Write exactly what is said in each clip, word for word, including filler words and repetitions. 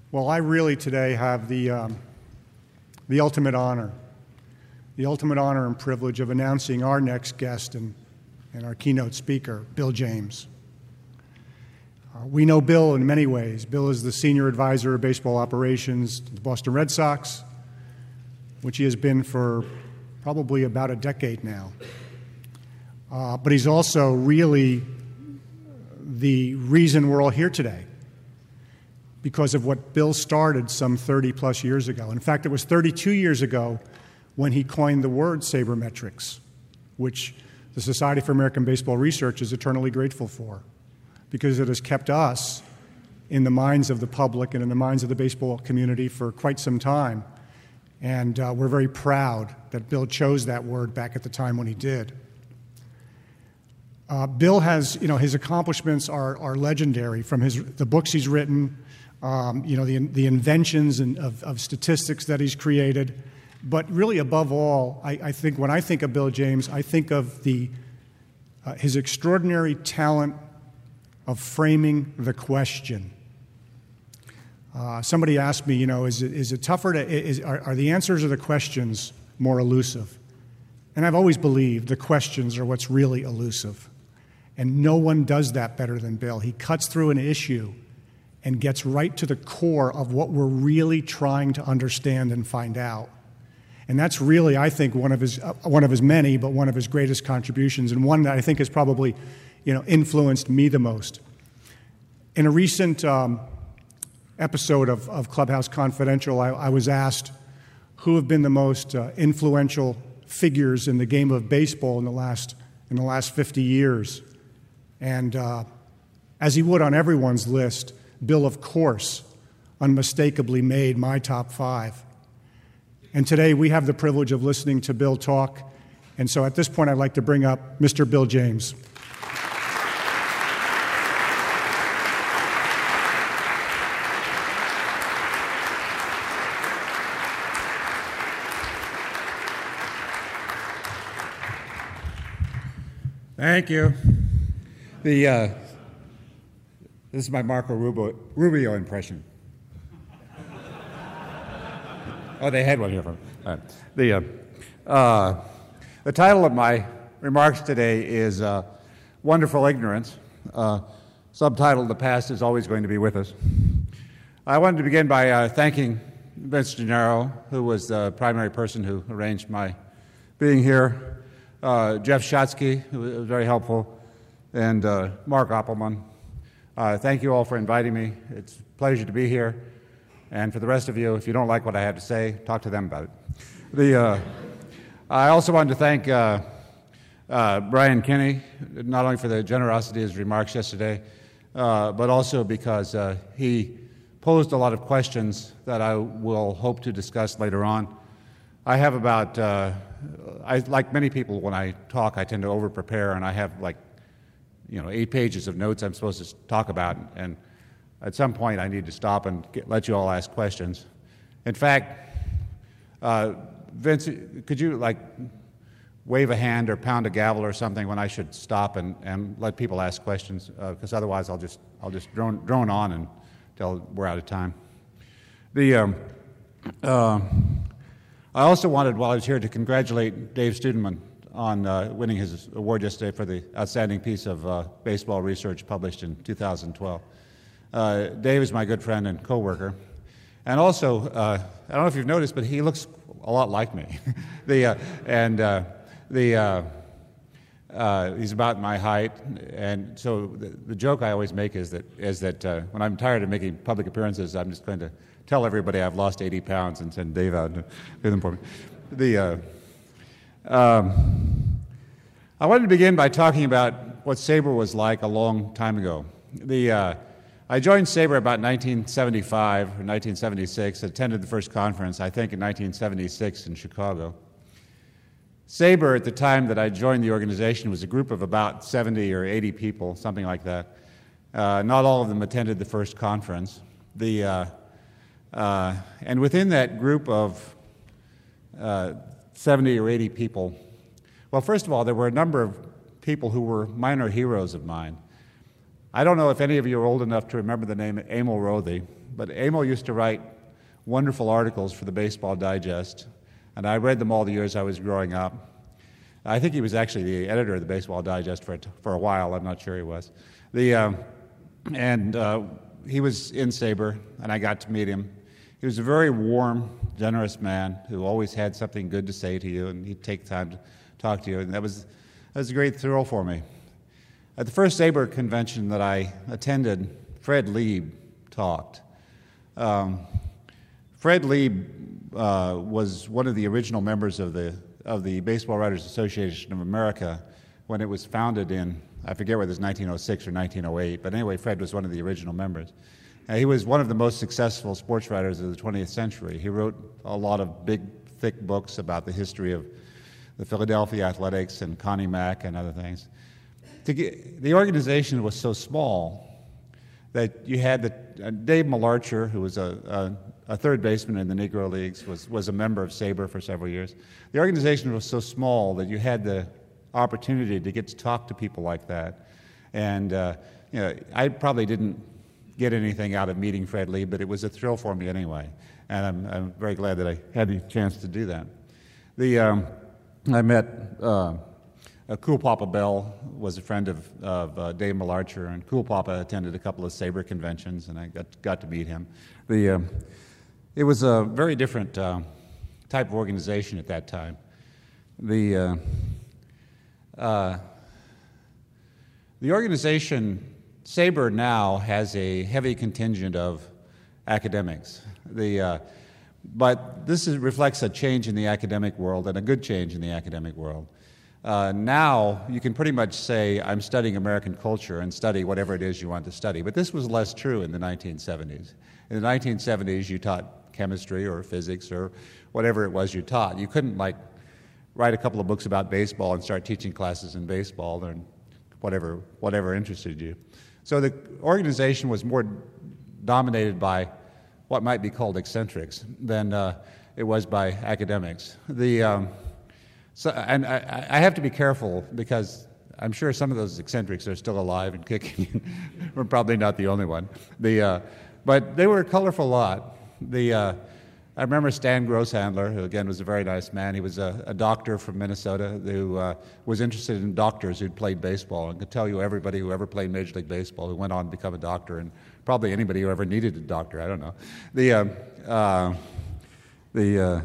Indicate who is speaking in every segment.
Speaker 1: Well, I really today have the, um, the ultimate honor, the ultimate honor and privilege of announcing our next guest and, and our keynote speaker, Bill James. Uh, we know Bill in many ways. Bill is the senior advisor of baseball operations to the Boston Red Sox, which he has been for probably about a decade now. Uh, but he's also really the reason we're all here today, because of what Bill started some thirty plus years ago. In fact, it was thirty-two years ago when he coined the word sabermetrics, which the Society for American Baseball Research is eternally grateful for, because it has kept us in the minds of the public and in the minds of the baseball community for quite some time. And uh, we're very proud that Bill chose that word back at the time when he did. Uh, Bill has, you know, his accomplishments are, are legendary, from his the books he's written, um, you know, the the inventions and of, of statistics that he's created. But really, above all, I, I think when I think of Bill James, I think of the uh, his extraordinary talent of framing the question. Uh, somebody asked me, you know, is it is it tougher to is are, are the answers or the questions more elusive? And I've always believed the questions are what's really elusive. And no one does that better than Bill. He cuts through an issue and gets right to the core of what we're really trying to understand and find out. And that's really, I think, one of his uh, one of his many, but one of his greatest contributions, and one that I think has probably, you know, influenced me the most. In a recent um, episode of, of Clubhouse Confidential, I, I was asked who have been the most uh, influential figures in the game of baseball in the last in the last fifty years. And uh, as he would on everyone's list, Bill, of course, unmistakably made my top five. And today we have the privilege of listening to Bill talk. And so at this point, I'd like to bring up Mister Bill James.
Speaker 2: Thank you. The, uh, this is my Marco Rubio, Rubio impression. Oh, they had one here. From, uh, the, uh, uh, the title of my remarks today is uh, Wonderful Ignorance, uh, subtitled The Past is Always Going to Be With Us. I wanted to begin by uh, thanking Vince Gennaro, who was the primary person who arranged my being here, uh, Jeff Shotsky, who was very helpful, and uh, Mark Oppelman. Uh, thank you all for inviting me. It's a pleasure to be here. And for the rest of you, if you don't like what I have to say, talk to them about it. The, uh, I also wanted to thank uh, uh, Brian Kinney, not only for the generosity of his remarks yesterday, uh, but also because uh, he posed a lot of questions that I will hope to discuss later on. I have about, uh, I, like many people when I talk, I tend to over-prepare, and I have like, you know, eight pages of notes I'm supposed to talk about, and at some point I need to stop and get, let you all ask questions. In fact, uh, Vince, could you like wave a hand or pound a gavel or something when I should stop and, and let people ask questions? Because uh, otherwise I'll just I'll just drone, drone on until we're out of time. The um, uh, I also wanted, while I was here, to congratulate Dave Studeman on uh, winning his award yesterday for the outstanding piece of uh, baseball research published in two thousand twelve. Uh, Dave is my good friend and coworker, and also uh, I don't know if you've noticed, but he looks a lot like me. the uh, and uh, the uh, uh, he's about my height, and so the, the joke I always make is that is that uh, when I'm tired of making public appearances, I'm just going to tell everybody I've lost eighty pounds and send Dave out to do them for me. The uh, Um, I wanted to begin by talking about what SABR was like a long time ago. The, uh, I joined SABR about nineteen seventy-five or nineteen seventy-six, attended the first conference, I think in nineteen seventy-six in Chicago. SABR, at the time that I joined the organization, was a group of about seventy or eighty people, something like that. Uh, not all of them attended the first conference. The, uh, uh, and within that group of uh, seventy or eighty people. Well, first of all, there were a number of people who were minor heroes of mine. I don't know if any of you are old enough to remember the name Emil Rothi, but Emil used to write wonderful articles for the Baseball Digest, and I read them all the years I was growing up. I think he was actually the editor of the Baseball Digest for, for a while. I'm not sure he was. The, um, and uh, he was in SABR, and I got to meet him. He was a very warm, generous man who always had something good to say to you, and he'd take time to talk to you, and that was, that was a great thrill for me. At the first SABR convention that I attended, Fred Lieb talked. Um, Fred Lieb uh, was one of the original members of the of the Baseball Writers Association of America when it was founded in, I forget whether it was nineteen oh six or nineteen oh eight, but anyway, Fred was one of the original members. Uh, he was one of the most successful sports writers of the twentieth century. He wrote a lot of big, thick books about the history of the Philadelphia Athletics and Connie Mack and other things. To get, the organization was so small that you had the, uh, Dave Malarcher, who was a, a, a third baseman in the Negro Leagues, was, was a member of SABR for several years. The organization was so small that you had the opportunity to get to talk to people like that. And uh, you know, I probably didn't get anything out of meeting Fred Lee, but it was a thrill for me anyway. And I'm, I'm very glad that I had the chance to do that. The, um, I met uh, uh, Cool Papa Bell, was a friend of, of uh, Dave Malarcher, and Cool Papa attended a couple of SABR conventions, and I got, got to meet him. The, um, it was a very different uh, type of organization at that time. The, uh, uh, the organization, SABR now has a heavy contingent of academics. The, uh, but this is, reflects a change in the academic world, and a good change in the academic world. Uh, now, you can pretty much say, I'm studying American culture and study whatever it is you want to study. But this was less true in the nineteen seventies. In the nineteen seventies, you taught chemistry or physics or whatever it was you taught. You couldn't, like, write a couple of books about baseball and start teaching classes in baseball or whatever, whatever interested you. So the organization was more dominated by what might be called eccentrics than uh, it was by academics. The... Um, So, and I, I have to be careful because I'm sure some of those eccentrics are still alive and kicking. We're probably not the only one. The, uh, but they were a colorful lot. The, uh, I remember Stan Grosshandler, who again was a very nice man. He was a, a doctor from Minnesota who uh, was interested in doctors who'd played baseball and could tell you everybody who ever played Major League Baseball who went on to become a doctor, and probably anybody who ever needed a doctor. I don't know. The, uh, uh, the, uh,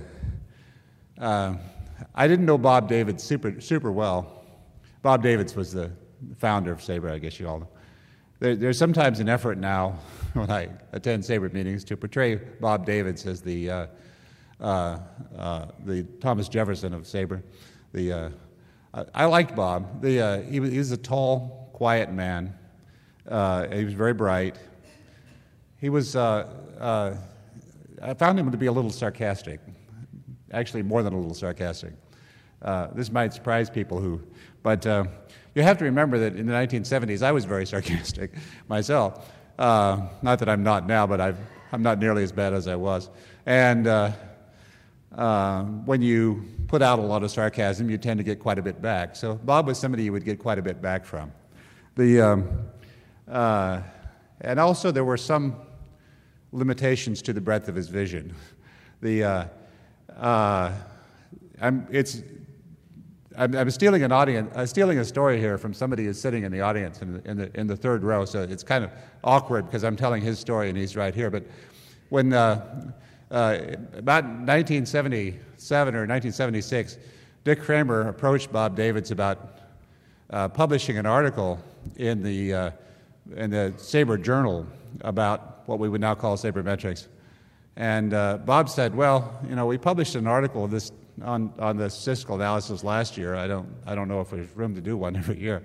Speaker 2: uh, I didn't know Bob Davids super, super well. Bob Davids was the founder of SABR, I guess you all know. There, there's sometimes an effort now when I attend SABR meetings to portray Bob Davids as the, uh, uh, uh, the Thomas Jefferson of SABR. The, uh, I, I liked Bob. The, uh, he, was, he was a tall, quiet man. Uh, he was very bright. He was, uh, uh, I found him to be a little sarcastic. Actually, more than a little sarcastic. Uh, this might surprise people who, but uh, you have to remember that in the nineteen seventies, I was very sarcastic myself. Uh, not that I'm not now, but I've, I'm not nearly as bad as I was. And uh, uh, when you put out a lot of sarcasm, you tend to get quite a bit back. So Bob was somebody you would get quite a bit back from. The, um, uh, and also there were some limitations to the breadth of his vision. The uh, Uh, I'm, it's, I'm, I'm stealing an audience, uh, stealing a story here from somebody who's sitting in the audience in the, in the, in the third row, so it's kind of awkward because I'm telling his story and he's right here. But when, uh, uh, about nineteen seventy-seven or nineteen seventy-six, Dick Kramer approached Bob Davids about uh, publishing an article in the, uh, in the SABR Journal about what we would now call sabermetrics. And uh, Bob said, well, you know, we published an article this, on, on the statistical analysis last year. I don't, I don't know if there's room to do one every year.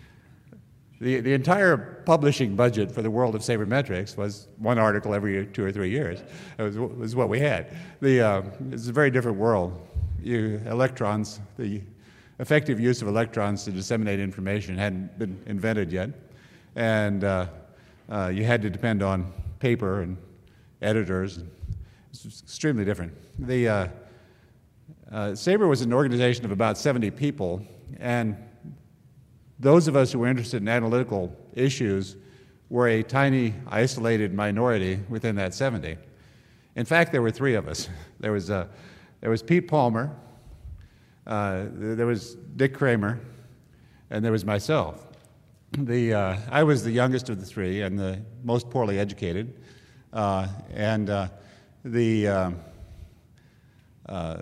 Speaker 2: The, the entire publishing budget for the world of sabermetrics was one article every two or three years. It was, was what we had. The, uh, it's a very different world. You, electrons, the effective use of electrons to disseminate information hadn't been invented yet. And uh, uh, you had to depend on paper and editors. It's extremely different. The uh, uh, SABR was an organization of about seventy people, and those of us who were interested in analytical issues were a tiny, isolated minority within that seventy. In fact, there were three of us. There was, uh, there was Pete Palmer, uh, there was Dick Kramer, and there was myself. The, uh, I was the youngest of the three and the most poorly educated. Uh, and uh, the uh, uh,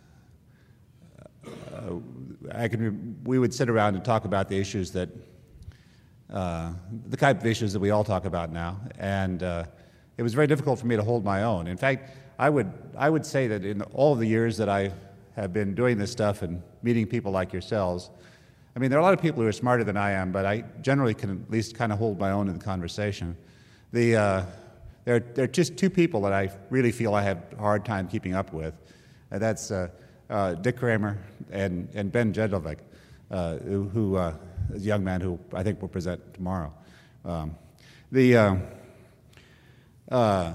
Speaker 2: I could, we would sit around and talk about the issues that, uh, the type of issues that we all talk about now. And uh, it was very difficult for me to hold my own. In fact, I would, I would say that in all of the years that I have been doing this stuff and meeting people like yourselves, I mean, there are a lot of people who are smarter than I am, but I generally can at least kind of hold my own in the conversation. The, uh, there, there are just two people that I really feel I have a hard time keeping up with. And that's uh, uh, Dick Kramer and, and Ben Jedlovic, uh, who, who uh, is a young man who I think will present tomorrow. Um, the, uh, uh,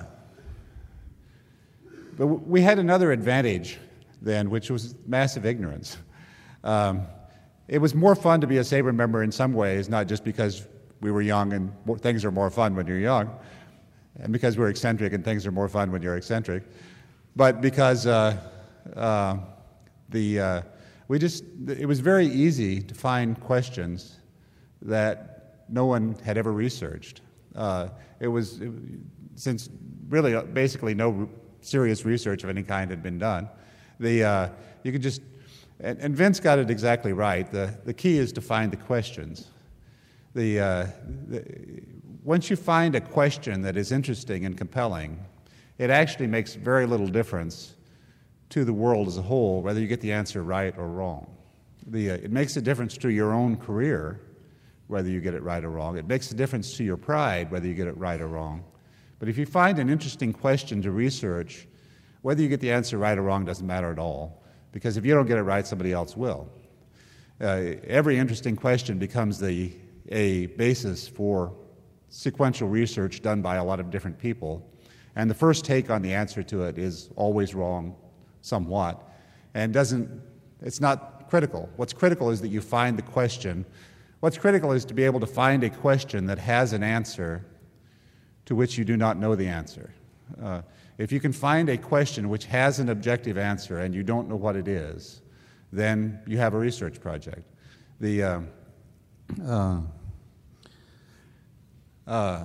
Speaker 2: but we had another advantage then, which was massive ignorance. Um, it was more fun to be a SABRE member in some ways, not just because we were young and more, things are more fun when you're young, and because we're eccentric and things are more fun when you're eccentric, but because uh, uh, the uh, we just it was very easy to find questions that no one had ever researched. Uh, it was it, since really uh, basically no serious research of any kind had been done. The uh, you could just and, and Vince got it exactly right. The the key is to find the questions. The, uh, the once you find a question that is interesting and compelling, it actually makes very little difference to the world as a whole, whether you get the answer right or wrong. The, uh, it makes a difference to your own career, whether you get it right or wrong. It makes a difference to your pride, whether you get it right or wrong. But if you find an interesting question to research, whether you get the answer right or wrong doesn't matter at all, because if you don't get it right, somebody else will. Uh, every interesting question becomes the, a basis for sequential research done by a lot of different people, and the first take on the answer to it is always wrong somewhat, and doesn't, it's not critical. What's critical is that you find the question. What's critical is to be able to find a question that has an answer to which you do not know the answer. Uh, if you can find a question which has an objective answer and you don't know what it is, then you have a research project. The, uh, uh, uh,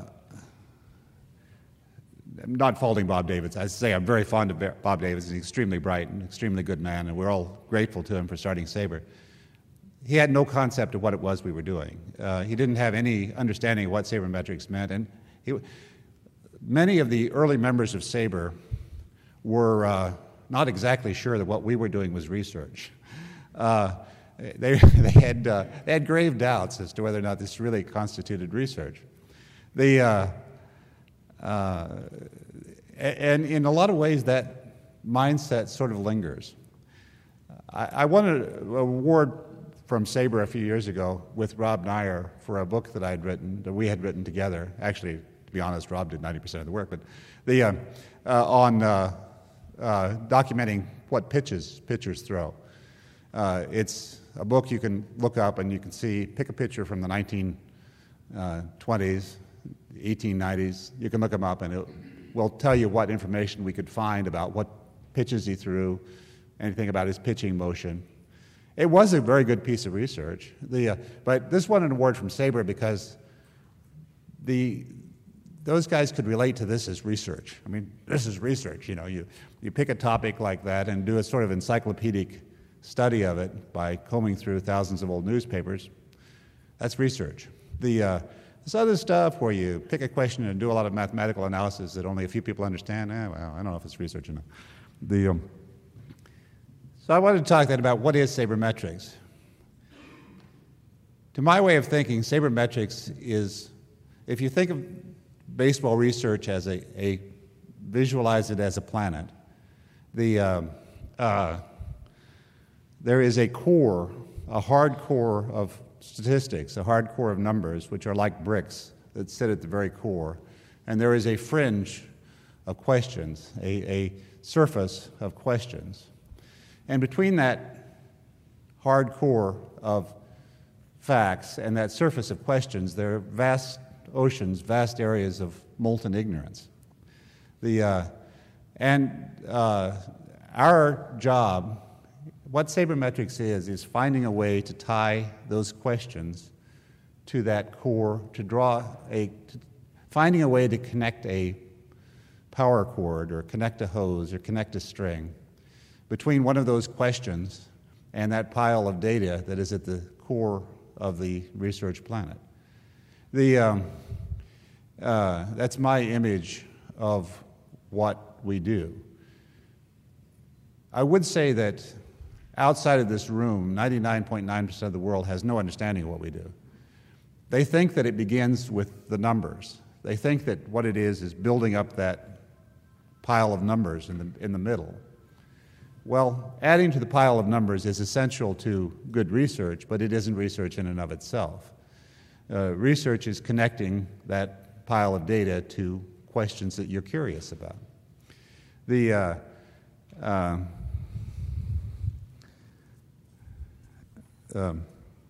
Speaker 2: I'm not faulting Bob Davis. I say I'm very fond of Bob Davis. He's extremely bright and extremely good man, and we're all grateful to him for starting SABRE. He had no concept of what it was we were doing. Uh, he didn't have any understanding of what sabermetrics meant, and he, many of the early members of SABRE were uh, not exactly sure that what we were doing was research. Uh, they, they, had, uh, they had grave doubts as to whether or not this really constituted research. The, uh, uh, and in a lot of ways, that mindset sort of lingers. I, I won an award from SABRE a few years ago with Rob Nyer for a book that I had written, that we had written together. Actually, to be honest, Rob did ninety percent of the work, but the, uh, uh, on uh, uh, documenting what pitches pitchers throw. Uh, it's a book you can look up and you can see, pick a pitcher from the nineteen twenties, eighteen nineties. You can look him up and it will tell you what information we could find about what pitches he threw, anything about his pitching motion. It was a very good piece of research. The, uh, but this won an award from SABRE because the, those guys could relate to this as research. I mean, this is research. You know, you, you pick a topic like that and do a sort of encyclopedic study of it by combing through thousands of old newspapers. That's research. The, uh, this other stuff where you pick a question and do a lot of mathematical analysis that only a few people understand, eh, well, I don't know if it's research or not. The, um, so I wanted to talk then about what is sabermetrics. To my way of thinking, sabermetrics is, if you think of baseball research as a, a visualize it as a planet, the, uh, uh, there is a core, a hard core of statistics, a hard core of numbers, which are like bricks that sit at the very core. And there is a fringe of questions, a, a surface of questions. And between that hard core of facts and that surface of questions, there are vast oceans vast areas of molten ignorance. The, uh, and uh, our job, what sabermetrics is, is finding a way to tie those questions to that core, to draw a, to, finding a way to connect a power cord or connect a hose or connect a string between one of those questions and that pile of data that is at the core of the research planet. The, um, uh, that's my image of what we do. I would say that outside of this room, ninety-nine point nine percent of the world has no understanding of what we do. They think that it begins with the numbers. They think that what it is is building up that pile of numbers in the, in the middle. Well, adding to the pile of numbers is essential to good research, but it isn't research in and of itself. Uh, research is connecting that pile of data to questions that you're curious about. The, uh, uh, um,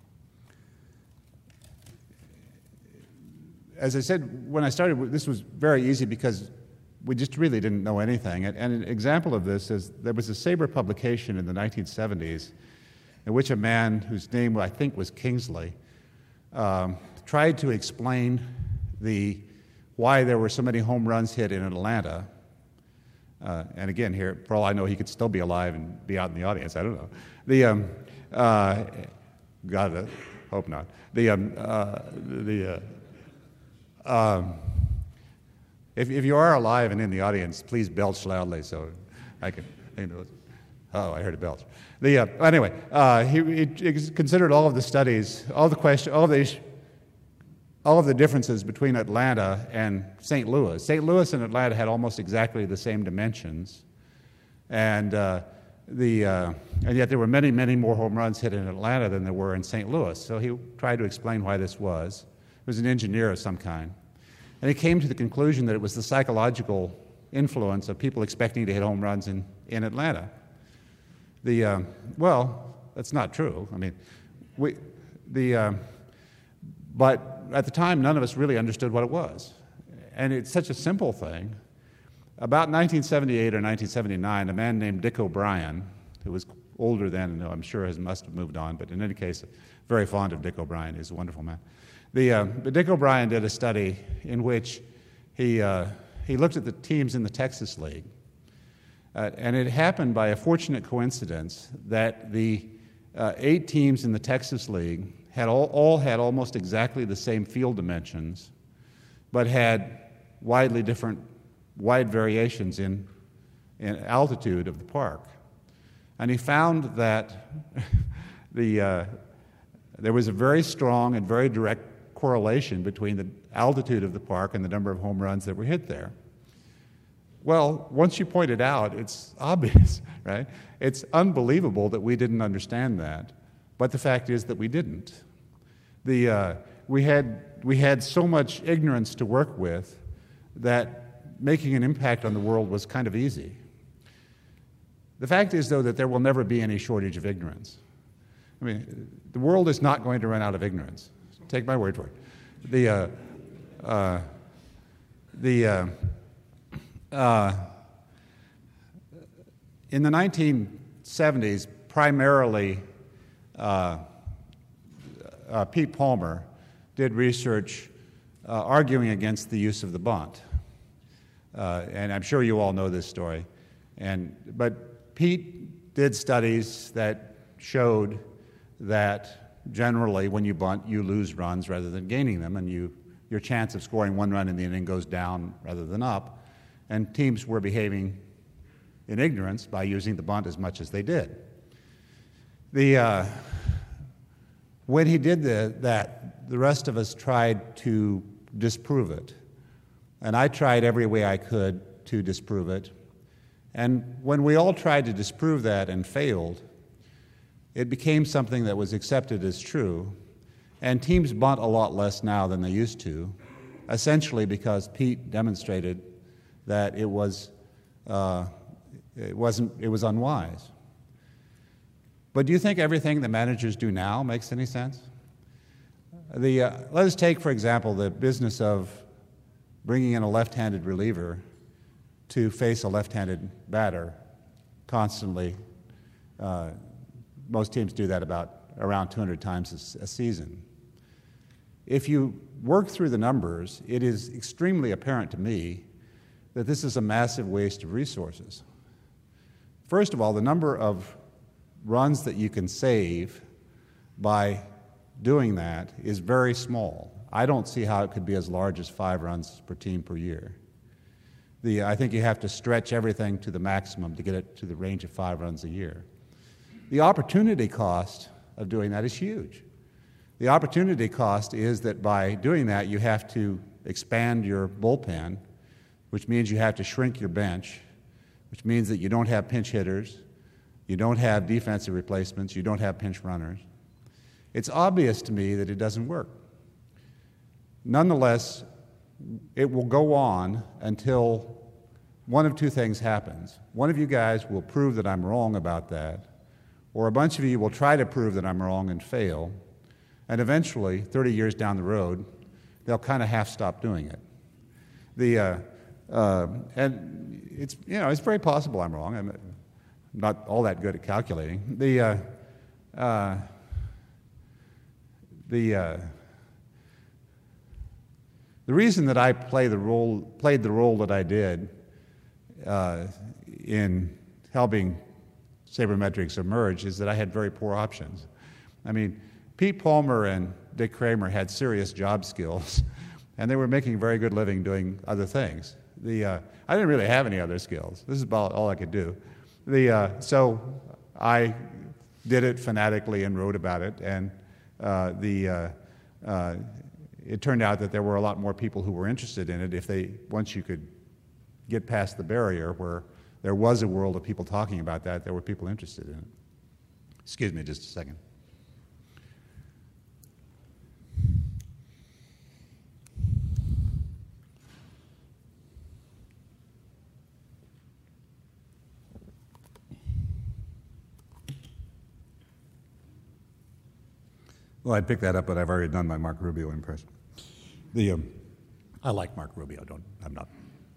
Speaker 2: as I said, when I started, this was very easy because we just really didn't know anything. And, and an example of this is there was a SABRE publication in the nineteen seventies in which a man whose name I think was Kingsley um, tried to explain the why there were so many home runs hit in Atlanta. Uh, and again, here, for all I know, he could still be alive and be out in the audience. I don't know. The um, uh, God, hope not. The um, uh, the uh, um, if if you are alive and in the audience, please belch loudly so I can. I can oh, I heard a belch. The uh, anyway, uh, he, he considered all of the studies, all the question, all of the all of the differences between Atlanta and Saint Louis. Saint Louis and Atlanta had almost exactly the same dimensions, and uh, the uh, and yet there were many, many more home runs hit in Atlanta than there were in Saint Louis. So he tried to explain why this was. He was an engineer of some kind, and he came to the conclusion that it was the psychological influence of people expecting to hit home runs in, in Atlanta. The uh, well, that's not true. I mean, we the uh, but at the time, none of us really understood what it was. And it's such a simple thing. About nineteen seventy-eight or nineteen seventy-nine, a man named Dick O'Brien, who was older then, and I'm sure has must have moved on, but in any case, very fond of Dick O'Brien. He's a wonderful man. The, uh, but Dick O'Brien did a study in which he, uh, he looked at the teams in the Texas League. Uh, and it happened by a fortunate coincidence that the uh, eight teams in the Texas League had all, all had almost exactly the same field dimensions, but had widely different, wide variations in, in altitude of the park. And he found that the, uh, there was a very strong and very direct correlation between the altitude of the park and the number of home runs that were hit there. Well, once you point it out, it's obvious, right? It's unbelievable that we didn't understand that, but the fact is that we didn't. The, uh, we, had, we had so much ignorance to work with that making an impact on the world was kind of easy. The fact is, though, that there will never be any shortage of ignorance. I mean, the world is not going to run out of ignorance. Take my word for it. The, uh, uh, the, uh, uh, in the nineteen seventies, primarily, uh, Uh, Pete Palmer did research uh, arguing against the use of the bunt. Uh, and I'm sure you all know this story. And, but Pete did studies that showed that generally when you bunt, you lose runs rather than gaining them, and you, your chance of scoring one run in the inning goes down rather than up. And teams were behaving in ignorance by using the bunt as much as they did. The... Uh, When he did the, that, the rest of us tried to disprove it. And I tried every way I could to disprove it. And when we all tried to disprove that and failed, it became something that was accepted as true. And teams bunt a lot less now than they used to, essentially because Pete demonstrated that it was, uh, it wasn't, it was unwise. But do you think everything the managers do now makes any sense? The, uh, let us take, for example, the business of bringing in a left-handed reliever to face a left-handed batter constantly. Uh, most teams do that about around two hundred times a, a season. If you work through the numbers, it is extremely apparent to me that this is a massive waste of resources. First of all, the number of runs that you can save by doing that is very small. I don't see how it could be as large as five runs per team per year. The, I think you have to stretch everything to the maximum to get it to the range of five runs a year. The opportunity cost of doing that is huge. The opportunity cost is that by doing that, you have to expand your bullpen, which means you have to shrink your bench, which means that you don't have pinch hitters, you don't have defensive replacements, you don't have pinch runners. It's obvious to me that it doesn't work. Nonetheless, it will go on until one of two things happens. One of you guys will prove that I'm wrong about that, or a bunch of you will try to prove that I'm wrong and fail, and eventually, thirty years down the road, they'll kind of half stop doing it. The, uh, uh, and it's, you know, it's very possible I'm wrong. I'm not all that good at calculating. The, uh, uh, the, uh, the reason that I play the role, played the role that I did uh, in helping sabermetrics emerge is that I had very poor options. I mean, Pete Palmer and Dick Kramer had serious job skills, and they were making a very good living doing other things. The, uh, I didn't really have any other skills. This is about all I could do. The, uh, so I did it fanatically and wrote about it, and uh, the, uh, uh, it turned out that there were a lot more people who were interested in it if they, once you could get past the barrier where there was a world of people talking about that, there were people interested in it. Excuse me just a second. Well, I'd pick that up, but I've already done my Mark Rubio impression. The, um, I like Mark Rubio. Don't, I'm not,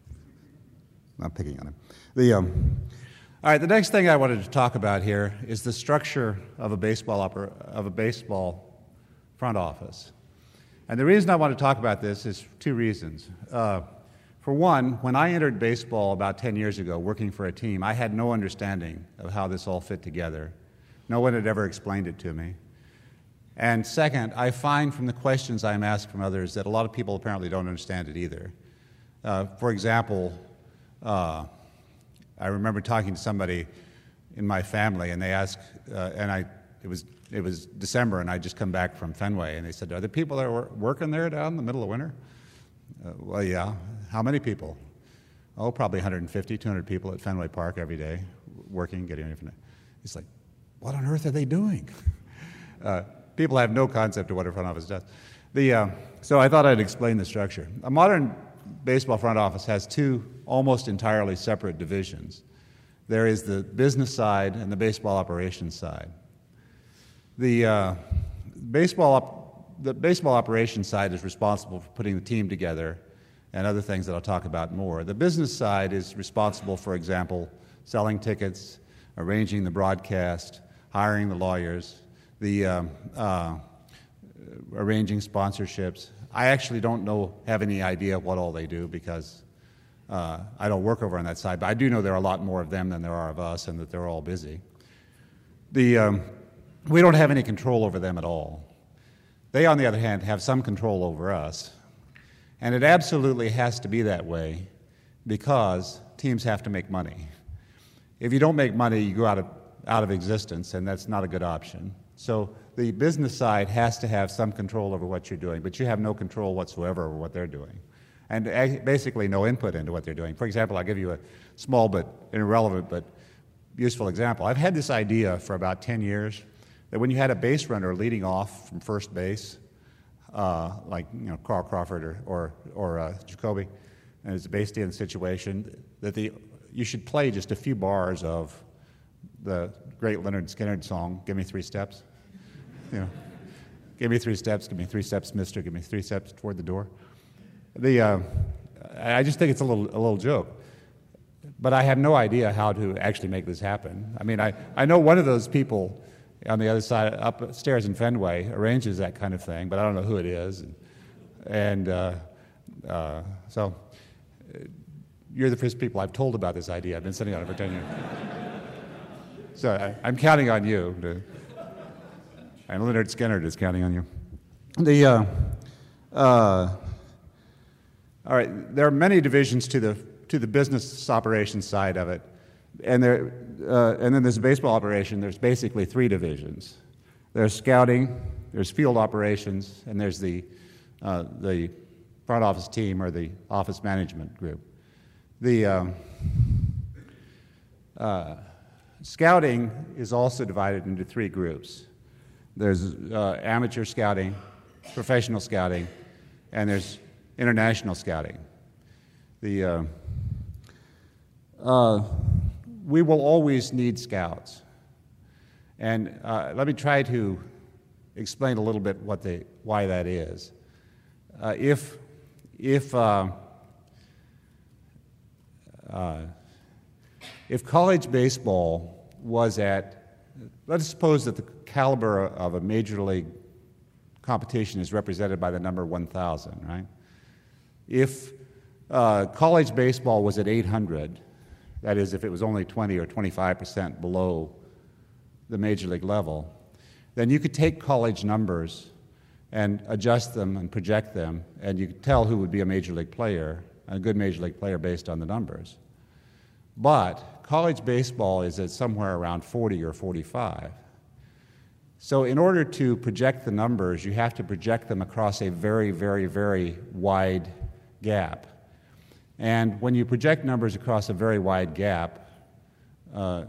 Speaker 2: not picking on him. The, um, all right, the next thing I wanted to talk about here is the structure of a baseball opera, of a baseball front office. And the reason I want to talk about this is two reasons. Uh, for one, when I entered baseball about ten years ago, working for a team, I had no understanding of how this all fit together. No one had ever explained it to me. And second, I find from the questions I'm asked from others that a lot of people apparently don't understand it either. Uh, for example, uh, I remember talking to somebody in my family, and they asked, uh, and I, it was it was December, and I'd just come back from Fenway, and they said, "Are there people that are working there down in the middle of winter?" Uh, well, yeah. How many people? Oh, probably one hundred fifty, two hundred people at Fenway Park every day, working, getting ready for it. It's like, what on earth are they doing? uh, People have no concept of what a front office does. The, uh, so I thought I'd explain the structure. A modern baseball front office has two almost entirely separate divisions. There is the business side and the baseball operations side. The, uh, baseball, op- the baseball operations side is responsible for putting the team together and other things that I'll talk about more. The business side is responsible, for example, selling tickets, arranging the broadcast, hiring the lawyers, the um, uh, arranging sponsorships. I actually don't know, have any idea what all they do because uh, I don't work over on that side, but I do know there are a lot more of them than there are of us and that they're all busy. The, um, we don't have any control over them at all. They, on the other hand, have some control over us, and it absolutely has to be that way because teams have to make money. If you don't make money, you go out of, out of existence, and that's not a good option. So the business side has to have some control over what you're doing, but you have no control whatsoever over what they're doing, and basically no input into what they're doing. For example, I'll give you a small but irrelevant but useful example. I've had this idea for about ten years that when you had a base runner leading off from first base, uh, like you know Carl Crawford or or, or uh, Jacoby, and it's a base stealing situation, that the you should play just a few bars of the great Leonard Skinner song, "Give Me Three Steps." You know, give me three steps, give me three steps, mister, give me three steps toward the door. The, uh, I just think it's a little, a little joke. But I have no idea how to actually make this happen. I mean, I, I know one of those people on the other side, upstairs in Fenway, arranges that kind of thing, but I don't know who it is. And, and uh, uh, so you're the first people I've told about this idea. I've been sitting on it for ten years. So I, I'm counting on you. To, and Leonard Skinner is counting on you. The, uh, uh, all right, there are many divisions to the to the business operations side of it. And there, uh, and then there's a baseball operation. There's basically three divisions. There's scouting, there's field operations, and there's the, uh, the front office team or the office management group. The um, uh, scouting is also divided into three groups. There's uh, amateur scouting, professional scouting, and there's international scouting. The uh, uh, we will always need scouts, and uh, let me try to explain a little bit what they, why that is. Uh, if if uh, uh, if college baseball was at, let's suppose that the caliber of a major league competition is represented by the number one thousand, right? If uh, college baseball was at eight hundred, that is, if it was only twenty or twenty-five percent below the major league level, then you could take college numbers and adjust them and project them, and you could tell who would be a major league player, a good major league player based on the numbers. But college baseball is at somewhere around forty or forty-five. So in order to project the numbers, you have to project them across a very, very, very wide gap. And when you project numbers across a very wide gap, uh,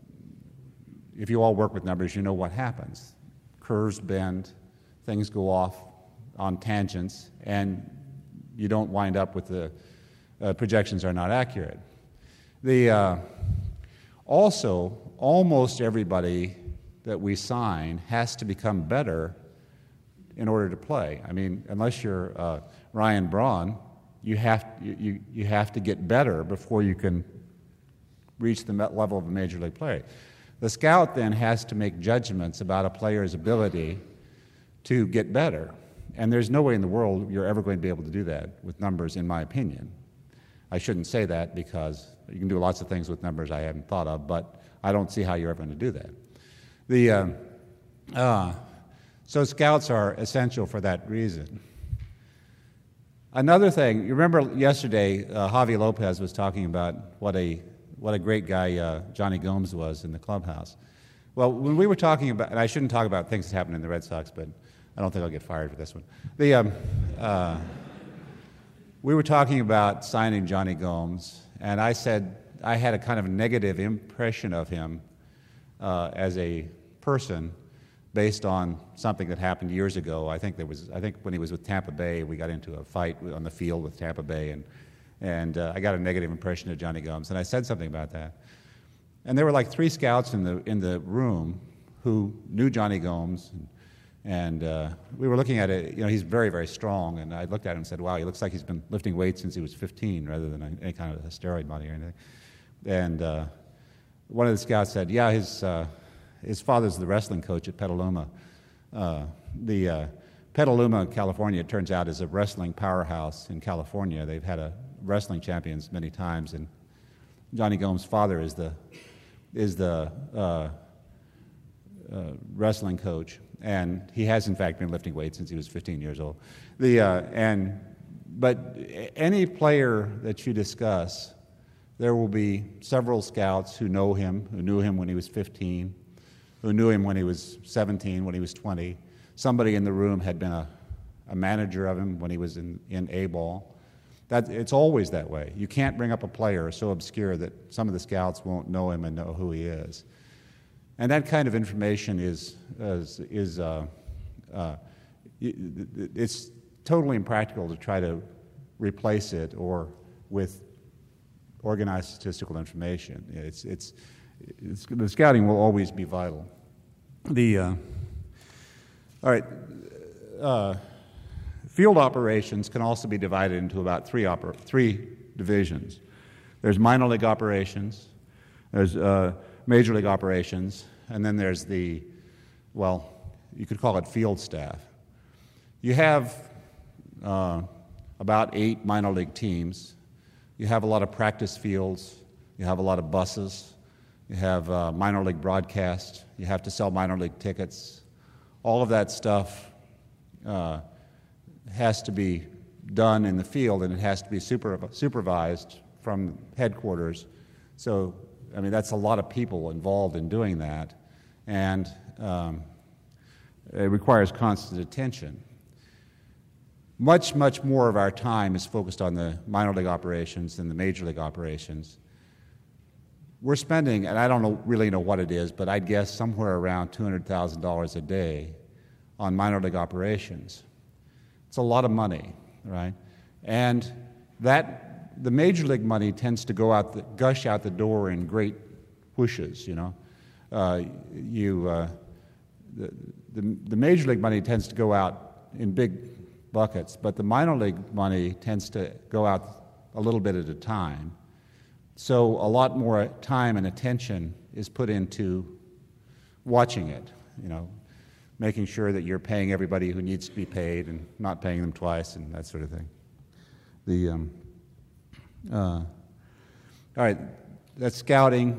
Speaker 2: if you all work with numbers, you know what happens. Curves bend, things go off on tangents, and you don't wind up with the uh, projections are not accurate. The, uh, also, almost everybody that we sign has to become better in order to play. I mean, unless you're uh, Ryan Braun, you have, you, you have to get better before you can reach the level of a major league player. The scout then has to make judgments about a player's ability to get better. And there's no way in the world you're ever going to be able to do that with numbers, in my opinion. I shouldn't say that because you can do lots of things with numbers I haven't thought of, but I don't see how you're ever going to do that. The, uh, uh, so scouts are essential for that reason. Another thing, you remember yesterday uh, Javi Lopez was talking about what a, what a great guy uh, Johnny Gomes was in the clubhouse. Well, when we were talking about, and I shouldn't talk about things that happened in the Red Sox, but I don't think I'll get fired for this one. The, um, uh, we were talking about signing Johnny Gomes, and I said I had a kind of negative impression of him uh, as a person based on something that happened years ago. I think there was, I think when he was with Tampa Bay, we got into a fight on the field with Tampa Bay, and and uh, I got a negative impression of Johnny Gomes, and I said something about that. And there were like three scouts in the in the room who knew Johnny Gomes, and, and uh, we were looking at it. You know, he's very, very strong, and I looked at him and said, "Wow, he looks like he's been lifting weights since he was fifteen, rather than any kind of a steroid body or anything." And uh, one of the scouts said, "Yeah, his." Uh, His father's the wrestling coach at Petaluma. Uh, the uh, Petaluma, California, it turns out, is a wrestling powerhouse in California. They've had a wrestling champions many times, and Johnny Gomes' father is the is the uh, uh, wrestling coach, and he has in fact been lifting weights since he was fifteen years old. The uh, and but any player that you discuss, there will be several scouts who know him, who knew him when he was fifteen. Who knew him when he was seventeen, when he was twenty. Somebody in the room had been a, a manager of him when he was in, in A-ball. That, it's always that way. You can't bring up a player so obscure that some of the scouts won't know him and know who he is. And that kind of information is, is, is uh, uh, it's totally impractical to try to replace it or with organized statistical information. It's, it's, it's, the scouting will always be vital. The, uh, all right, uh, field operations can also be divided into about three, oper- three divisions. There's minor league operations, there's uh, major league operations, and then there's the, well, you could call it field staff. You have uh, about eight minor league teams. You have a lot of practice fields. You have a lot of buses. You have uh, minor league broadcast. You have to sell minor league tickets. All of that stuff uh, has to be done in the field, and it has to be super, supervised from headquarters. So, I mean, that's a lot of people involved in doing that, and um, it requires constant attention. Much, much more of our time is focused on the minor league operations than the major league operations. We're spending, and I don't know, really know what it is, but I'd guess somewhere around two hundred thousand dollars a day on minor league operations. It's a lot of money, right? And that, the major league money tends to go out, the, gush out the door in great whooshes, you know. Uh, you, uh, the, the, the major league money tends to go out in big buckets, but the minor league money tends to go out a little bit at a time. So a lot more time and attention is put into watching it, you know, making sure that you're paying everybody who needs to be paid and not paying them twice and that sort of thing. The um, uh, all right, that's scouting.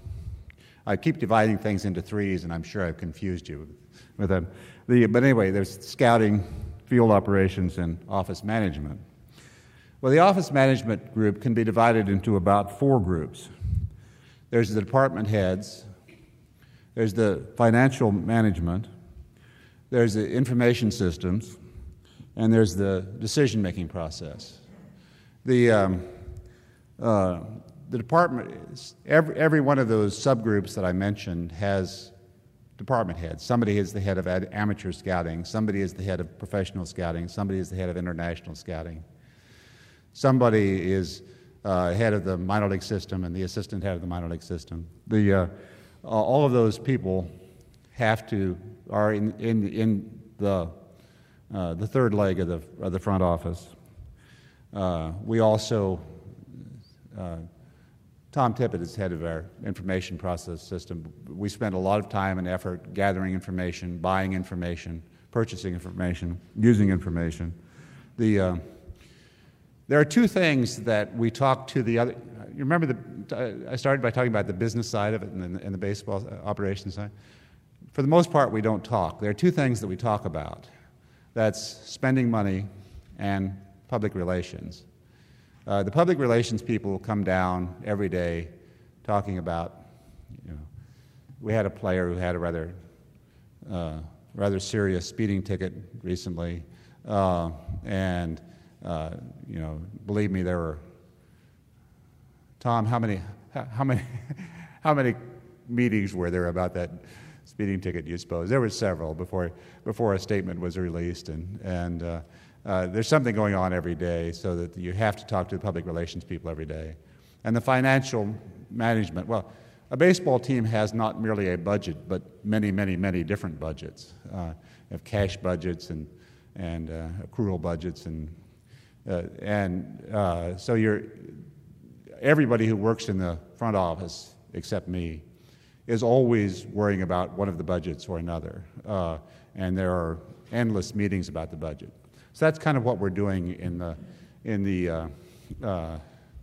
Speaker 2: I keep dividing things into threes, and I'm sure I've confused you with them. The, but anyway, there's scouting, field operations, and office management. Well, the office management group can be divided into about four groups. There's the department heads, there's the financial management, there's the information systems, and there's the decision-making process. The, um, uh, the department, every, every one of those subgroups that I mentioned has department heads. Somebody is the head of ad, amateur scouting, somebody is the head of professional scouting, somebody is the head of international scouting. Somebody is uh, head of the minor league system and the assistant head of the minor league system. The, uh, all of those people have to, are in, in, in the, uh, the third leg of the, of the front office. Uh, we also, uh, Tom Tippett is head of our information process system. We spend a lot of time and effort gathering information, buying information, purchasing information, using information. The, uh, there are two things that we talk to the other. You remember the, I started by talking about the business side of it and the, and the baseball operations side. For the most part, we don't talk. There are two things that we talk about. That's spending money and public relations. Uh, the public relations people come down every day talking about, you know, we had a player who had a rather, uh, rather serious speeding ticket recently, uh, and uh, you know, believe me, there were. Tom, how many, how many, how many meetings were there about that speeding ticket? You suppose there were several before before a statement was released, and and. Uh, Uh, there's something going on every day, so that you have to talk to the public relations people every day. And the financial management, well, a baseball team has not merely a budget, but many, many, many different budgets. Uh, you have cash budgets and, and uh, accrual budgets, and, uh, and uh, so you're, everybody who works in the front office, except me, is always worrying about one of the budgets or another. Uh, and there are endless meetings about the budget. So that's kind of what we're doing in the, in the uh, uh,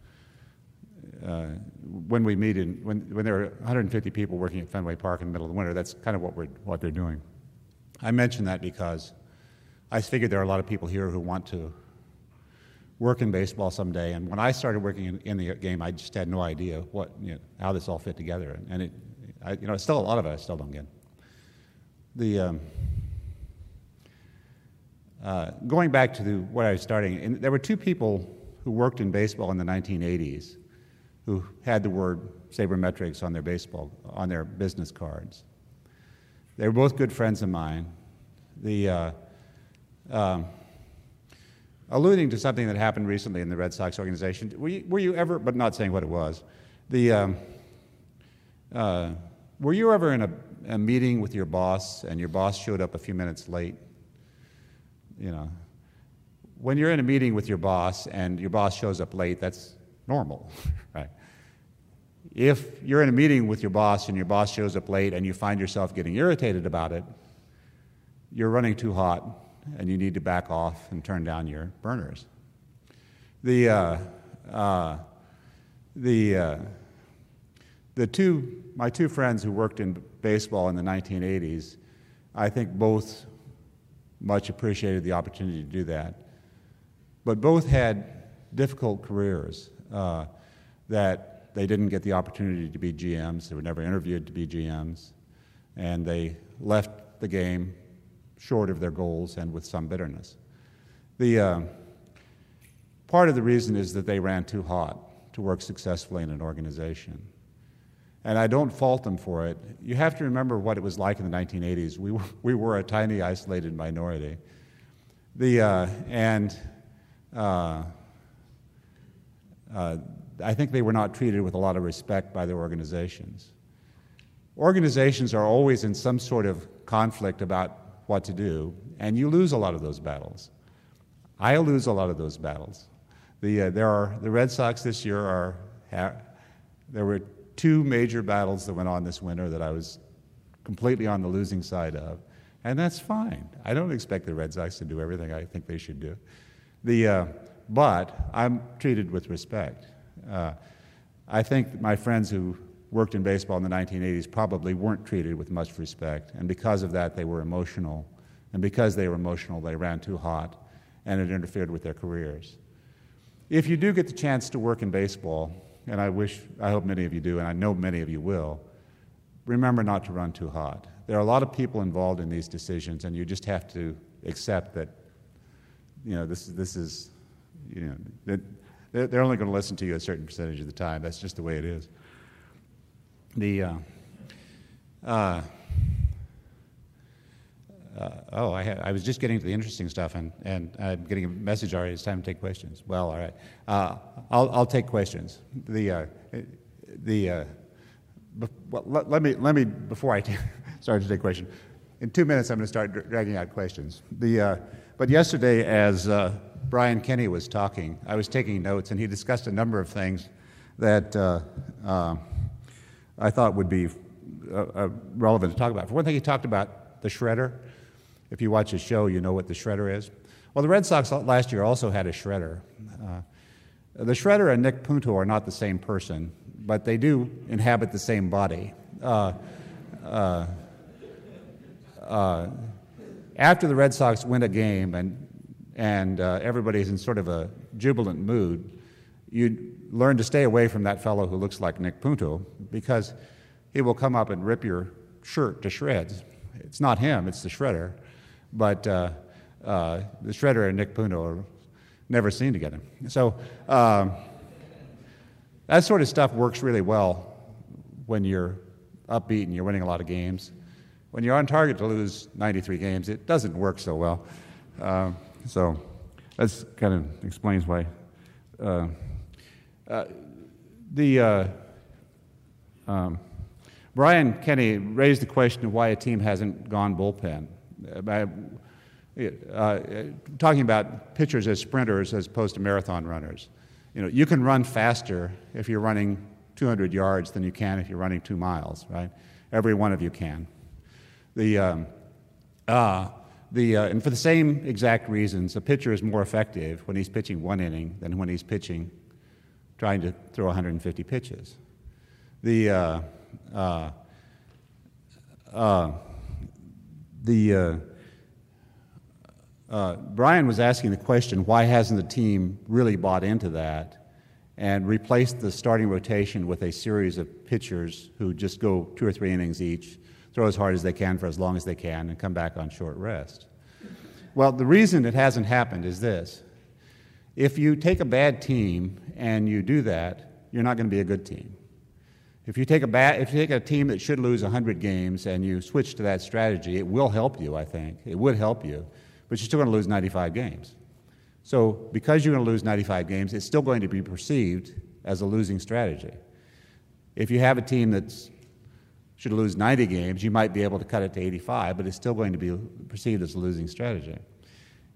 Speaker 2: uh, when we meet in, when, when there are one hundred fifty people working at Fenway Park in the middle of the winter. That's kind of what we're, what they're doing. I mention that because I figured there are a lot of people here who want to work in baseball someday. And when I started working in, in the game, I just had no idea what, you know, how this all fit together. And it, I, you know, still a lot of it I still don't get. The um, Uh, going back to the, where I was starting, and there were two people who worked in baseball in the nineteen eighties who had the word sabermetrics on their baseball, on their business cards. They were both good friends of mine. The, uh, uh, alluding to something that happened recently in the Red Sox organization, were you, were you ever, but not saying what it was, the, um, uh, were you ever in a, a meeting with your boss and your boss showed up a few minutes late? you know, when you're in a meeting with your boss and your boss shows up late, that's normal, right? If you're in a meeting with your boss and your boss shows up late and you find yourself getting irritated about it, you're running too hot and you need to back off and turn down your burners. The, uh, uh, the, uh, the two, my two friends who worked in baseball in the nineteen eighties, I think both much appreciated the opportunity to do that. But both had difficult careers uh, that they didn't get the opportunity to be G Ms. They were never interviewed to be G Ms. And they left the game short of their goals and with some bitterness. The, uh, part of the reason is that they ran too hot to work successfully in an organization. And I don't fault them for it. You have to remember what it was like in the nineteen eighties. We were, we were a tiny, isolated minority. The, uh, and uh, uh, I think they were not treated with a lot of respect by their organizations. Organizations are always in some sort of conflict about what to do, and you lose a lot of those battles. I lose a lot of those battles. The, uh, there are, the Red Sox this year are, ha- there were two major battles that went on this winter that I was completely on the losing side of, and that's fine. I don't expect the Red Sox to do everything I think they should do. The, uh, but I'm treated with respect. Uh, I think my friends who worked in baseball in the nineteen eighties probably weren't treated with much respect, and because of that they were emotional, and because they were emotional they ran too hot, and it interfered with their careers. If you do get the chance to work in baseball, and I wish, I hope many of you do, and I know many of you will, remember not to run too hot. There are a lot of people involved in these decisions, and you just have to accept that, you know, this, this is, you know, that they're, they're only going to listen to you a certain percentage of the time. That's just the way it is. The, uh, uh, uh, oh, I, ha- I was just getting to the interesting stuff, and, and I'm getting a message already. It's time to take questions. Well, all right. Uh, I'll, I'll take questions. The, uh, the, uh, be- well, let, let me, let me, before I t- start to take questions, in two minutes I'm going to start dra- dragging out questions. The, uh, but yesterday, as uh, Brian Kenny was talking, I was taking notes, and he discussed a number of things that uh, uh, I thought would be uh, uh, relevant to talk about. For one thing, he talked about the shredder. If you watch his show, you know what the shredder is. Well, the Red Sox last year also had a shredder. Uh, the shredder and Nick Punto are not the same person, but they do inhabit the same body. Uh, uh, uh, after the Red Sox win a game and, and uh, everybody's in sort of a jubilant mood, you learn to stay away from that fellow who looks like Nick Punto, because he will come up and rip your shirt to shreds. It's not him, it's the shredder. But uh, uh, the shredder and Nick Punto are never seen together. So um, that sort of stuff works really well when you're upbeat and you're winning a lot of games. When you're on target to lose ninety-three games, it doesn't work so well. Uh, so that kind of explains why. Uh, uh, the uh, um, Brian Kenny raised the question of why a team hasn't gone bullpen. Uh, uh, talking about pitchers as sprinters as opposed to marathon runners. You know, you can run faster if you're running two hundred yards than you can if you're running two miles, right? Every one of you can. The, um, uh, the, uh, and for the same exact reasons, a pitcher is more effective when he's pitching one inning than when he's pitching, trying to throw one hundred fifty pitches. The, uh, uh, uh, the, uh, uh, Brian was asking the question, why hasn't the team really bought into that and replaced the starting rotation with a series of pitchers who just go two or three innings each, throw as hard as they can for as long as they can, and come back on short rest? Well, the reason it hasn't happened is this. If you take a bad team and you do that, you're not going to be a good team. If you take a bad, if you take a team that should lose one hundred games and you switch to that strategy, it will help you, I think. It would help you, but you're still going to lose ninety-five games. So because you're going to lose ninety-five games, it's still going to be perceived as a losing strategy. If you have a team that's should lose ninety games, you might be able to cut it to eighty-five, but it's still going to be perceived as a losing strategy.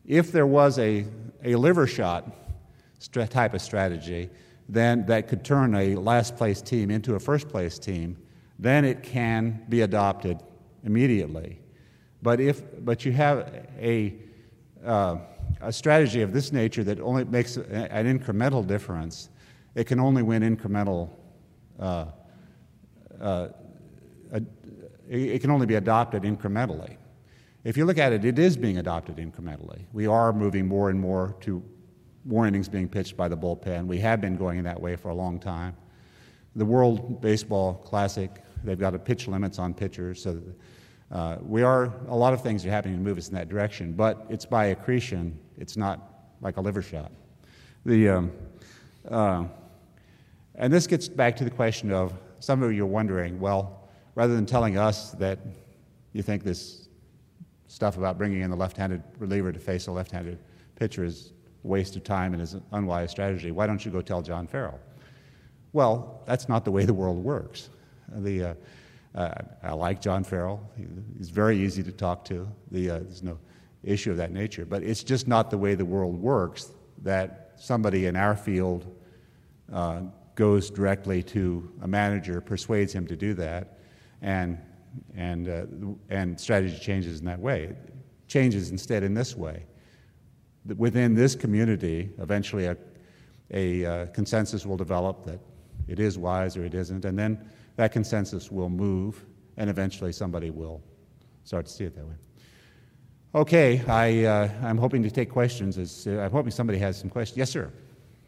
Speaker 2: If there was a, a liver shot st- type of strategy, then that could turn a last-place team into a first-place team, then it can be adopted immediately. But if but you have a uh, a strategy of this nature that only makes a, an incremental difference, it can only win incremental. Uh, uh, a, it can only be adopted incrementally. If you look at it, it is being adopted incrementally. We are moving more and more to more innings being pitched by the bullpen. We have been going in that way for a long time. The World Baseball Classic, they've got a pitch limits on pitchers, so uh, we are, a lot of things are happening to move us in that direction, but it's by accretion. It's not like a liver shot. The, um, uh, and this gets back to the question of, some of you are wondering, well, rather than telling us that you think this stuff about bringing in the left-handed reliever to face a left-handed pitcher is a waste of time and is an unwise strategy, why don't you go tell John Farrell? Well, that's not the way the world works. The, uh, uh, I like John Farrell. He, he's very easy to talk to. The, uh, there's no issue of that nature. But it's just not the way the world works that somebody in our field uh, goes directly to a manager, persuades him to do that, and, and, uh, and strategy changes in that way. It changes instead in this way. Within this community, eventually a, a uh, consensus will develop that it is wise or it isn't, and then that consensus will move, and eventually somebody will start to see it that way. Okay, I, uh, I'm hoping to take questions. As, uh, I'm hoping somebody has some questions. Yes, sir.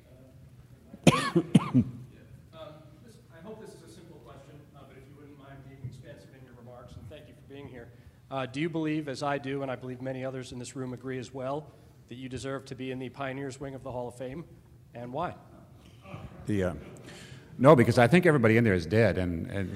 Speaker 3: I hope this is a simple question, uh, but if you wouldn't mind being expansive in your remarks, and thank you for being here. Uh, do you believe, as I do, and I believe many others in this room agree as well, that you deserve to be in the Pioneers wing of the Hall of Fame, and why?
Speaker 2: The, uh, no, because I think everybody in there is dead, and, and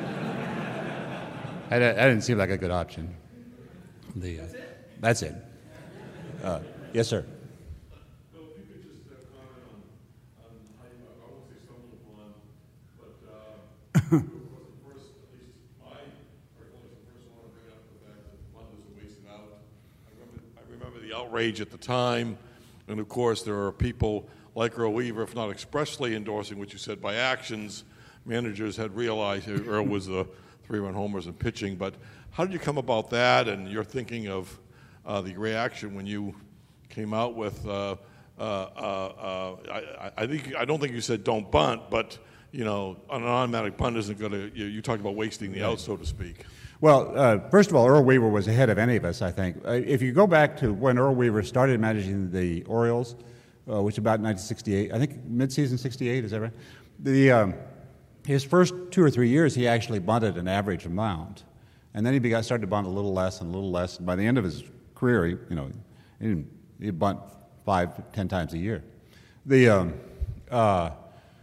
Speaker 2: I, that didn't seem like a good option. The, uh, that's it. Uh, yes, sir.
Speaker 4: Well, if you could just uh, comment on, on how you, I won't say stumbled upon, but uh, of course, the first, at least my recollection, the first one to bring up the fact that the fund was wasted out. I remember, I remember the outrage at the time, and of course, there are people like Earl Weaver, if not expressly endorsing what you said by actions. Managers had realized Earl was the three-run homers and pitching, but how did you come about that, and your thinking of uh, the reaction when you came out with? Uh, uh, uh, I, I think I don't think you said don't bunt, but you know, an automatic bunt isn't going to. You, you talked about wasting the out, so to speak.
Speaker 2: Well, uh, first of all, Earl Weaver was ahead of any of us, I think. Uh, if you go back to when Earl Weaver started managing the Orioles, uh, which was about nineteen sixty-eight, I think mid-season sixty-eight, is that right? The um, his first two or three years, he actually bunted an average amount. And then he began, started to bunt a little less and a little less. And by the end of his career, he, you know, he didn't, he'd bunt five, ten times a year. The um, uh,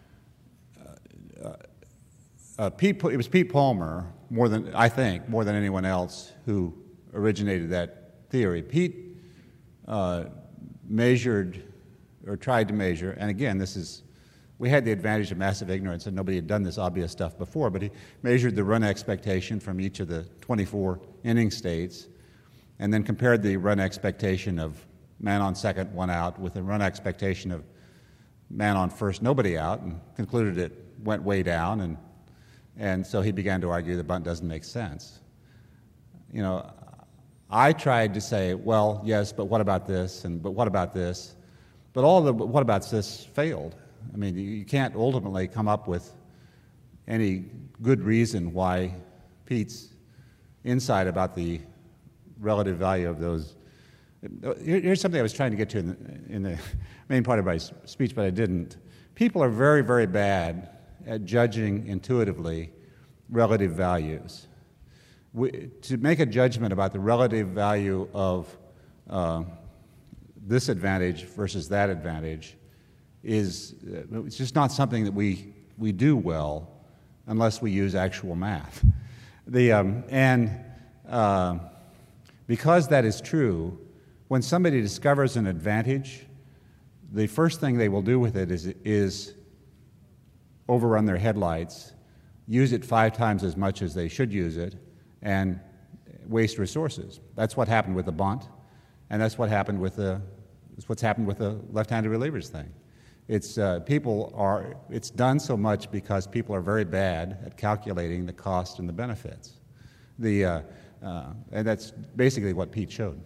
Speaker 2: uh, uh, Pete, it was Pete Palmer, more than I think, more than anyone else, who originated that theory. Pete uh, measured or tried to measure, and again, this is. We had the advantage of massive ignorance, and nobody had done this obvious stuff before, but he measured the run expectation from each of the twenty-four inning states, and then compared the run expectation of man on second, one out, with the run expectation of man on first, nobody out, and concluded it went way down, and, and so he began to argue the bunt doesn't make sense. You know, I tried to say, well, yes, but what about this, and but what about this? But all the what about this failed. I mean, you can't ultimately come up with any good reason why Pete's insight about the relative value of those. Here's something I was trying to get to in the, in the main part of my speech, but I didn't. People are very, very bad at judging intuitively relative values. We, to make a judgment about the relative value of uh, this advantage versus that advantage is uh, it's just not something that we, we do well unless we use actual math. The, um, and uh, because that is true, when somebody discovers an advantage, the first thing they will do with it is, is overrun their headlights, use it five times as much as they should use it, and waste resources. That's what happened with the bunt. and that's what happened with the, that's what's happened with the left-handed relievers thing. It's uh, people are. It's done so much because people are very bad at calculating the cost and the benefits. The uh, uh, and that's basically what Pete showed.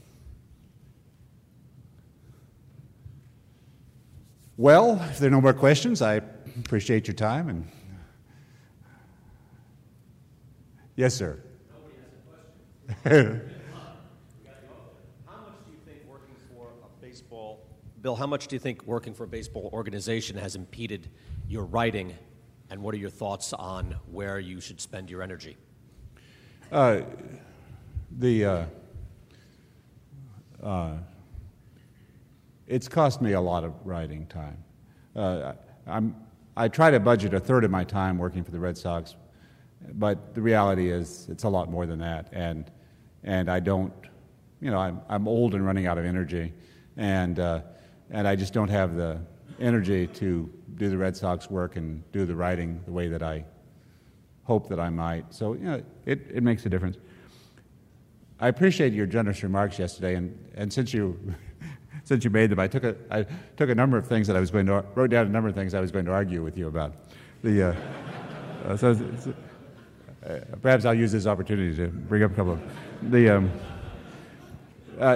Speaker 2: Well, if there are no more questions, I appreciate your time. And yes, sir.
Speaker 5: Nobody has a question. How much do you think working for a baseball, Bill? How much do you think working for a baseball organization has impeded your writing, and what are your thoughts on where you should spend your energy?
Speaker 2: Uh, the uh, uh, it's cost me a lot of writing time. Uh, I'm I try to budget a third of my time working for the Red Sox, but the reality is it's a lot more than that, and and I don't, you know, I'm I'm old and running out of energy, and uh, and I just don't have the energy to do the Red Sox work and do the writing the way that I hope that I might. So, you know, it, it makes a difference. I appreciate your generous remarks yesterday, and, and since you since you made them, I took a I took a number of things that I was going to wrote down a number of things I was going to argue with you about. The uh, uh, so uh, perhaps I'll use this opportunity to bring up a couple of the. Um, uh,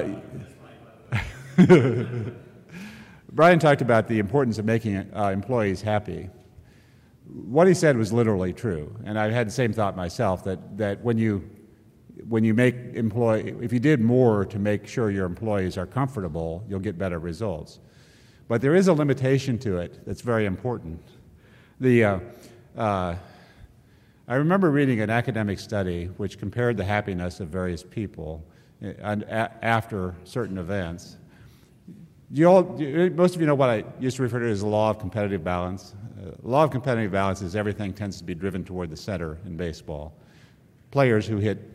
Speaker 2: Brian talked about the importance of making uh, employees happy. What he said was literally true, and I had the same thought myself, that, that when you when you make employee, if you did more to make sure your employees are comfortable, you'll get better results. But there is a limitation to it that's very important. The uh, uh, I remember reading an academic study which compared the happiness of various people and a- after certain events. You all, most of you know what I used to refer to as the law of competitive balance. Uh, the law of competitive balance is everything tends to be driven toward the center in baseball. Players who hit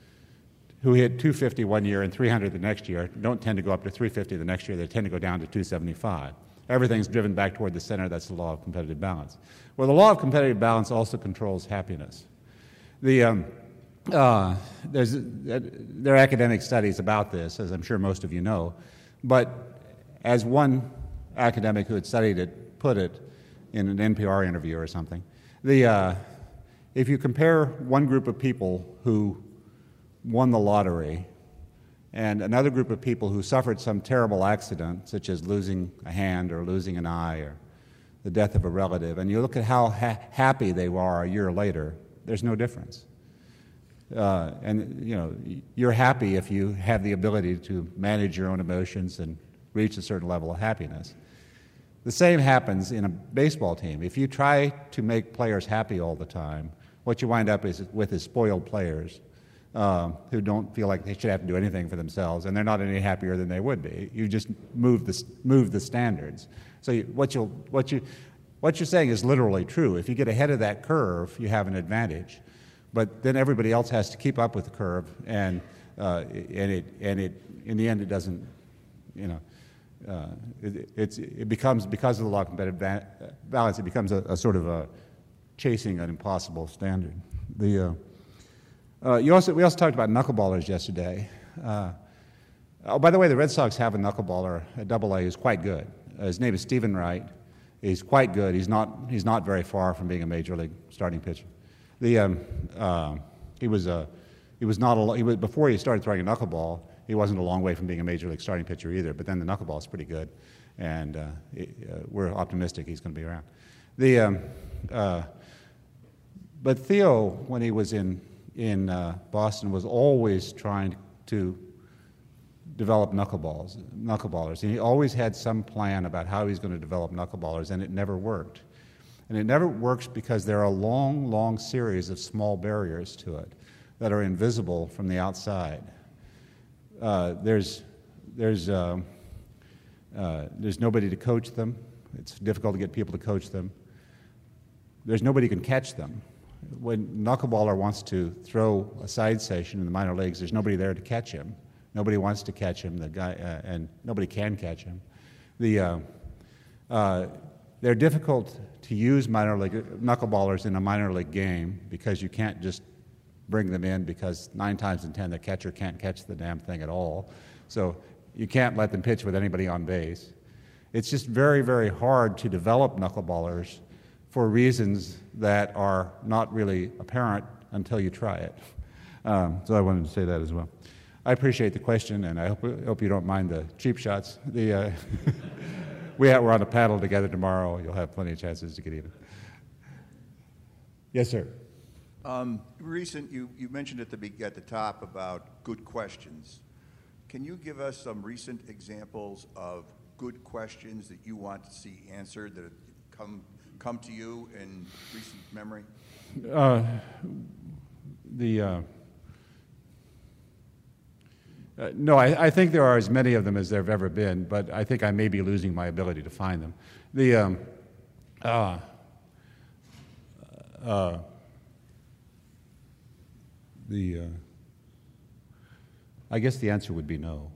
Speaker 2: who hit two fifty one year and three hundred the next year don't tend to go up to three fifty the next year. They tend to go down to two seventy-five. Everything's driven back toward the center. That's the law of competitive balance. Well, the law of competitive balance also controls happiness. The um, uh, there's uh, there are academic studies about this, as I'm sure most of you know, but as one academic who had studied it put it in an N P R interview or something, the uh, if you compare one group of people who won the lottery and another group of people who suffered some terrible accident, such as losing a hand or losing an eye or the death of a relative, and you look at how ha- happy they are a year later, there's no difference. Uh, and you know, you're happy if you have the ability to manage your own emotions and reach a certain level of happiness. The same happens in a baseball team. If you try to make players happy all the time, what you wind up is with is spoiled players uh, who don't feel like they should have to do anything for themselves, and they're not any happier than they would be. You just move the move the standards. So you, what you what you what you're saying is literally true. If you get ahead of that curve, you have an advantage, but then everybody else has to keep up with the curve, and uh, and it and it in the end it doesn't, you know. Uh, it, it's, it becomes, because of the law of competitive ba- balance, it becomes a, a sort of a chasing an impossible standard. The, uh, uh, you also, we also talked about knuckleballers yesterday. Uh, oh, by the way, the Red Sox have a knuckleballer at Double A who's quite good. Uh, his name is Stephen Wright. He's quite good. He's not, he's not very far from being a major league starting pitcher. The, um, uh, he was, a, he was not a, he was, before he started throwing a knuckleball, he wasn't a long way from being a major league starting pitcher either, but then the knuckleball is pretty good, and uh, it, uh, we're optimistic he's going to be around. The, um, uh, but Theo, when he was in, in uh, Boston, was always trying to develop knuckleballs, knuckleballers, and he always had some plan about how he was going to develop knuckleballers, and it never worked. And it never works because there are a long, long series of small barriers to it that are invisible from the outside. Uh, there's, there's, uh, uh, there's nobody to coach them. It's difficult to get people to coach them. There's nobody who can catch them. When a knuckleballer wants to throw a side session in the minor leagues, there's nobody there to catch him. Nobody wants to catch him. The guy, uh, and nobody can catch him. The, uh, uh, they're difficult to use minor league knuckleballers in a minor league game because you can't just bring them in, because nine times in ten the catcher can't catch the damn thing at all. So you can't let them pitch with anybody on base. It's just very, very hard to develop knuckleballers for reasons that are not really apparent until you try it. Um, so I wanted to say that as well. I appreciate the question, and I hope, hope you don't mind the cheap shots. The, uh, we have, we're on a paddle together tomorrow. You'll have plenty of chances to get even. Yes, sir.
Speaker 6: Um, recent, you, you mentioned at the, be- at the top about good questions. Can you give us some recent examples of good questions that you want to see answered that have come, come to you in recent memory?
Speaker 2: Uh, the... Uh, Uh, no, I, I think there are as many of them as there have ever been, but I think I may be losing my ability to find them. The, um, uh, uh, the, uh, I guess the answer would be no.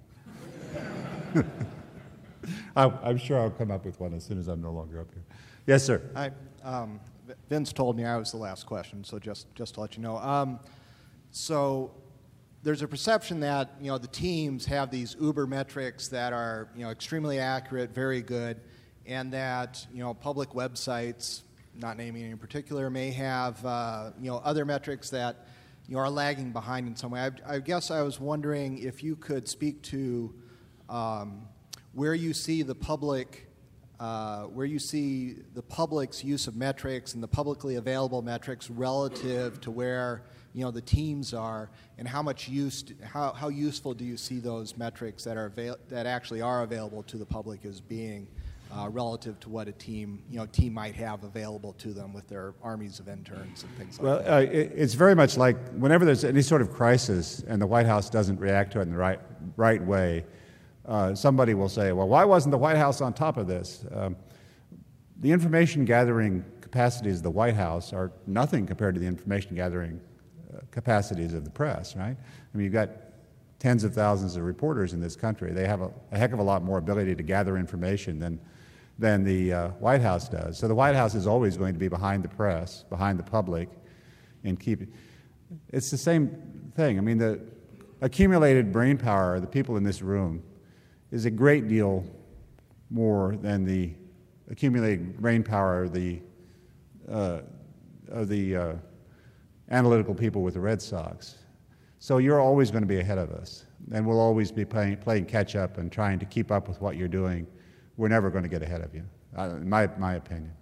Speaker 2: I, I'm sure I'll come up with one as soon as I'm no longer up here. Yes, sir.
Speaker 7: I, um, Vince told me I was the last question, so just, just to let you know. Um, so there's a perception that, you know, the teams have these uber metrics that are, you know, extremely accurate, very good, and that, you know, public websites, not naming any in particular, may have, uh, you know, other metrics that, you know, are lagging behind in some way. I, I guess I was wondering if you could speak to um, where you see the public, uh, where you see the public's use of metrics and the publicly available metrics relative to where, you know, the teams are, and how much use, how, how useful do you see those metrics that are avail- that actually are available to the public as being uh, relative to what a team, you know, team might have available to them with their armies of interns and things like
Speaker 2: Well,
Speaker 7: that?
Speaker 2: uh, it, it's very much like whenever there's any sort of crisis and the White House doesn't react to it in the right right way, uh, somebody will say, "Well, why wasn't the White House on top of this?" Um, the information gathering capacities of the White House are nothing compared to the information gathering capacities of the press, right? I mean, you've got tens of thousands of reporters in this country. They have a, a heck of a lot more ability to gather information than, than the uh, White House does. So the White House is always going to be behind the press, behind the public, and keep it. It's the same thing. I mean, the accumulated brain power of the people in this room is a great deal more than the accumulated brain power of the, uh, of the uh, analytical people with the Red Sox. So you're always going to be ahead of us, and we'll always be playing, playing catch-up and trying to keep up with what you're doing. We're never going to get ahead of you, uh, in my, my opinion.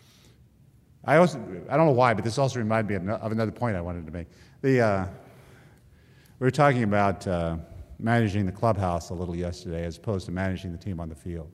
Speaker 2: I also, I don't know why, but this also reminded me of, no, of another point I wanted to make. The, uh, we were talking about uh, managing the clubhouse a little yesterday as opposed to managing the team on the field.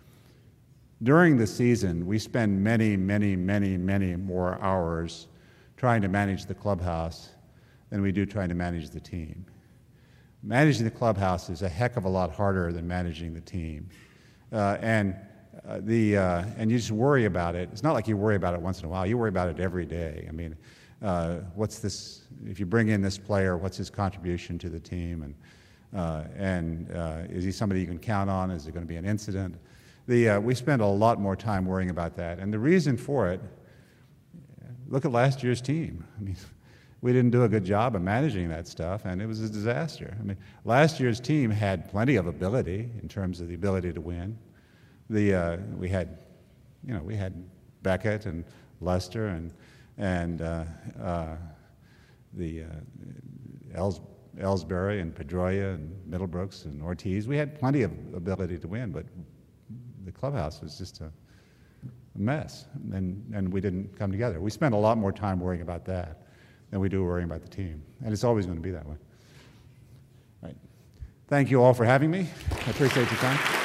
Speaker 2: During the season, we spend many, many, many, many more hours trying to manage the clubhouse than we do trying to manage the team. Managing the clubhouse is a heck of a lot harder than managing the team. Uh, and uh, the uh, and you just worry about it. It's not like you worry about it once in a while. You worry about it every day. I mean, uh, what's this, if you bring in this player, what's his contribution to the team? And, uh, and uh, is he somebody you can count on? Is there going to be an incident? The, uh, we spend a lot more time worrying about that. And the reason for it, look at last year's team. I mean, we didn't do a good job of managing that stuff, and it was a disaster. I mean, last year's team had plenty of ability in terms of the ability to win. The uh, we had, you know, we had Beckett and Lester and and uh, uh, the uh, Els, Ellsbury and Pedroia and Middlebrooks and Ortiz. We had plenty of ability to win, but the clubhouse was just a mess, and, and we didn't come together. We spent a lot more time worrying about that than we do worrying about the team, and it's always going to be that way. All right. Thank you all for having me. I appreciate your time.